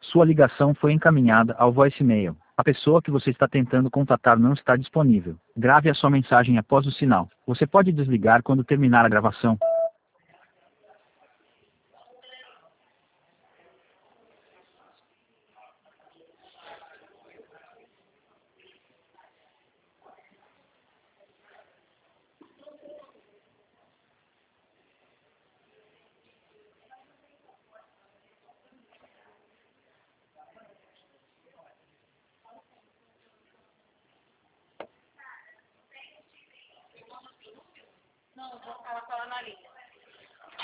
Sua ligação foi encaminhada ao voicemail. A pessoa que você está tentando contatar não está disponível. Grave a sua mensagem após o sinal. Você pode desligar quando terminar a gravação.